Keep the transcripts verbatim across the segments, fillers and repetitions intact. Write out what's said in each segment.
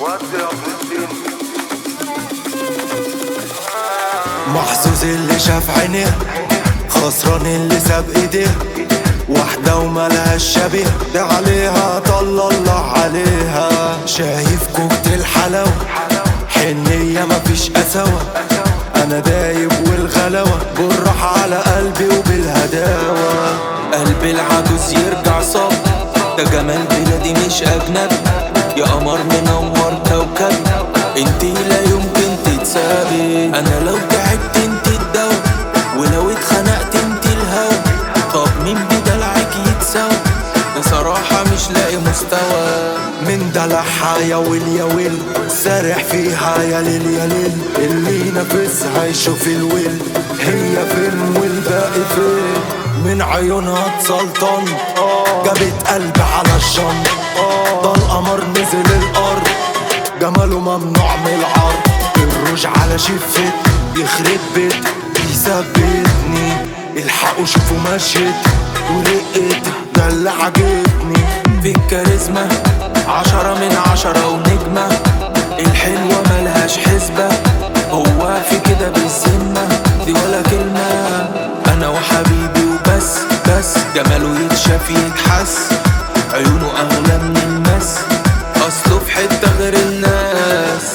محظوظ اللي شاف عينيه، خسران اللي ساب ايديه، واحدة وملهاش شبيه، ده عليها طل الله عليها. شايف كوكتيل حلاوة، حنية مفيش قساوة، انا دايب والغلاوة، بالراحة على قلبي وبالهداوة. قلب العجوز يرجع صاب، ده جمال بلادي مش اجنبي، يا قمر منور كوكبي، انتي لا يمكن تتسابي. انا لو تعبت انتي الدوا، ولو اتخنقت انتي الهوا، طب مين بدلعك يتساوى؟ بصراحة مش لاقي مستوى. من دلعها يا ويل يا ويل، سارح فيها يا ليل يا ليل، اللي نفسها يشوف الويل، هي فين والباقي فين؟ من عيونها اتسلطن، جابت قلبي على الشن، ده القمر نزل الارض، جماله ممنوع من العرض، الروج على شفت يخرب بيت يثبتني، الحقوا شوفوا مشيت ورقت ده اللي عجبني. في الكاريزما عشرة من عشرة ونجمة، الحلوة ملهاش حسبة، هو في كده بالذمة دي ولا كلمة. أنا وحبيبي وبس بس، جماله يتشاف يتحس، عيونه أغلى من المس، أصله في حتة غير الناس.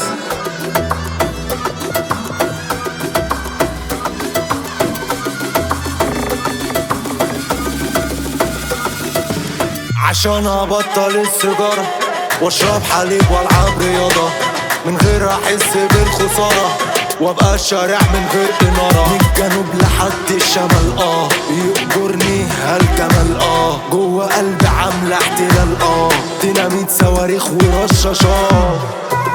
عشان ابطل السيجارة واشرب حليب والعب رياضة، من غير احس بالخسارة، وابقى الشارع من غير انارة، من الجنوب لحد الشمال اه يقدرني هالجمال اه، جوه قلبي عاملة احتلال اه، ديناميت صواريخ ورشاشات.